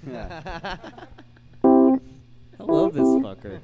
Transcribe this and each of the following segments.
I love this fucker.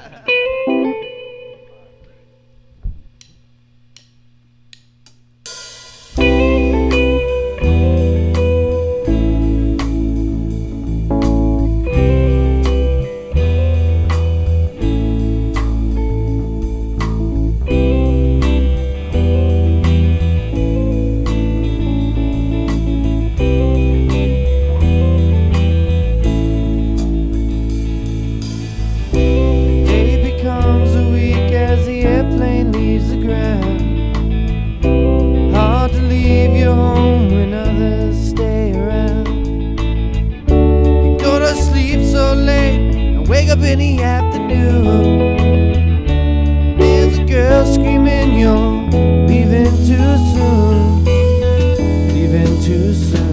In the afternoon, there's a girl screaming, you're leaving too soon, leaving too soon.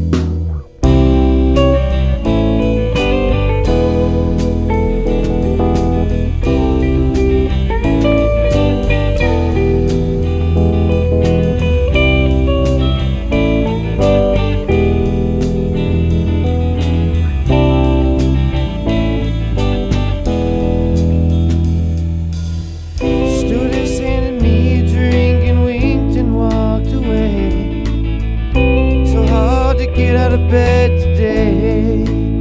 Bed today.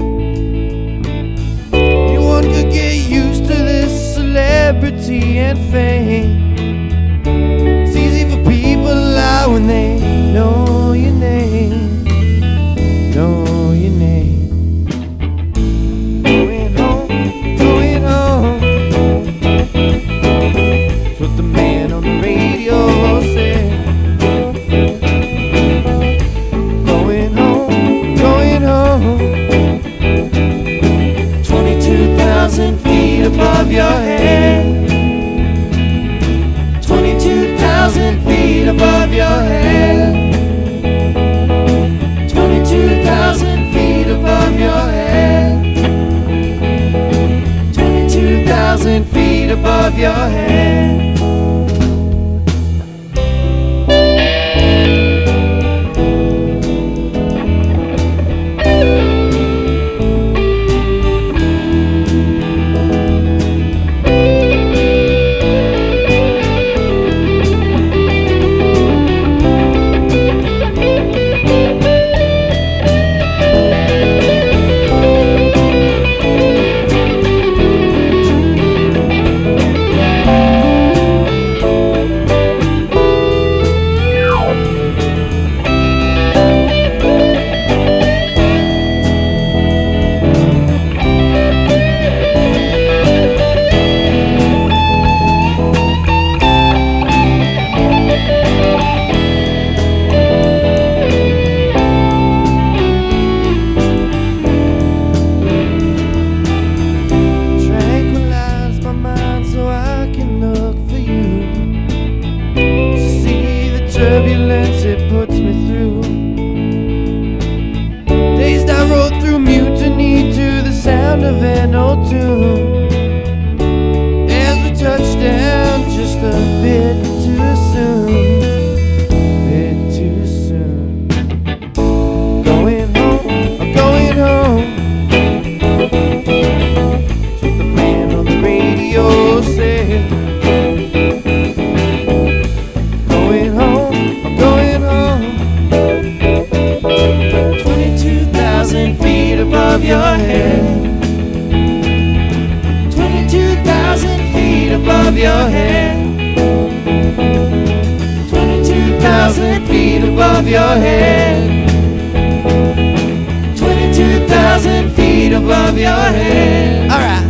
Anyone could get used to this celebrity and fame. It's easy for people to lie when they know your name, know your name. Going home, going home. That's what the man on the radio said. 22,000 feet above your head. 22,000 feet above your head. 22,000 feet above your head. 22,000 feet above your head. Turbulence it puts me through. Days I rode through mutiny to the sound of an old tune. As we touched down just a bit too soon, bit too soon. Going home, I'm going home. That's what the man on the radio said. Going home, I'm going home. 22,000 feet above your head. 22,000 feet above your head. 22,000 feet above your head. 22,000 feet above your head. All right.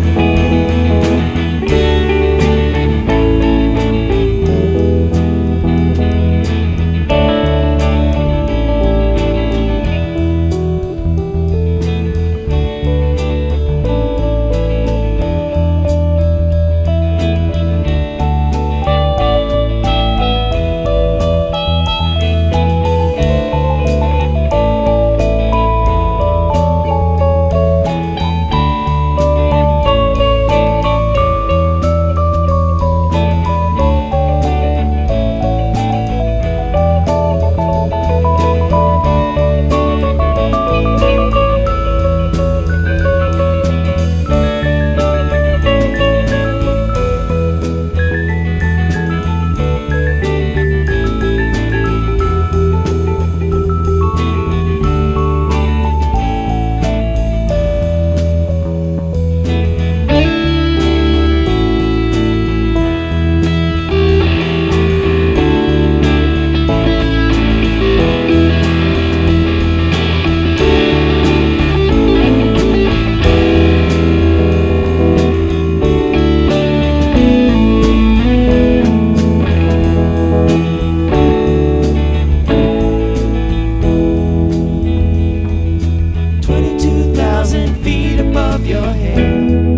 above your head.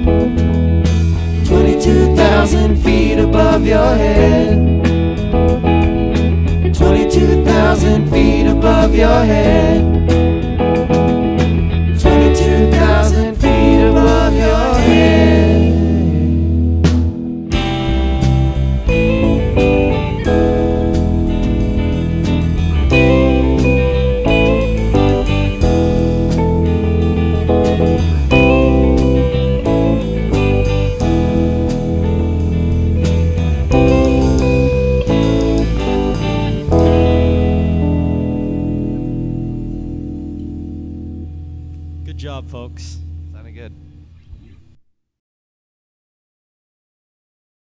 22,000 feet above your head. 22,000 feet above your head. 22,000 feet above your head. Good job, folks. Sounded good.